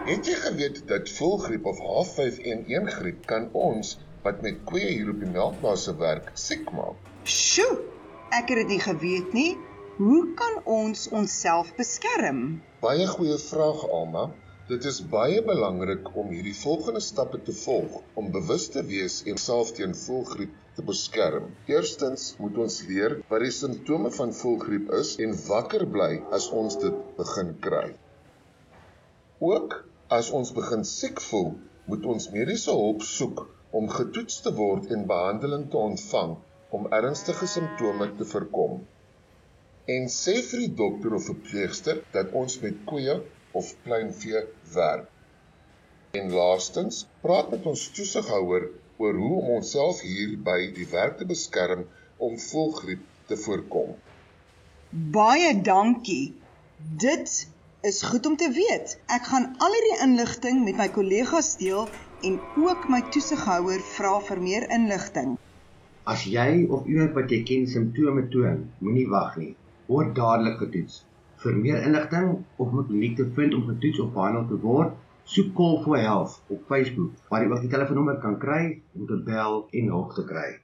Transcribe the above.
Het jy geweet dat voëlgriep of H5N1 griep kan ons, wat met koeie hier op die melkplase werk, siek maak? Sjoe, ek het dit nie geweet nie. Hoe kan ons onsself beskerm? Baie goeie vraag, Alma. Dit is baie belangrik om hierdie volgende stappe te volg om bewus te wees en self teen voëlgriep te beskerm. Eerstens moet ons leer wat die simptome van voëlgriep is en wakker bly as ons dit begin kry. Ook as ons begin siek voel, moet ons mediese hulp soek om getoets te word en behandeling te ontvang om ernstige simptome te voorkom. En sê vir die dokter of verpleegster dat ons met koeie of kleinvee werk. En laastens, praat met ons toesighouer oor hoe om onsself hier by die werk te beskerm om voëlgriep te voorkom. Baie dankie. Dit is goed om te weet. Ek gaan al hierdie inligting met my kollegas deel en ook my toesighouer vra vir meer inligting. As jy of iemand wat jy ken simptome toon, moenie wag nie. Word dadelik getoets. Vir meer inligting of om 'n kliniek te vind om getoets of behandel te word, soek Call for Health op Facebook, waar jy ook die telefoonnommer kan kry om te bel en hulp te kry.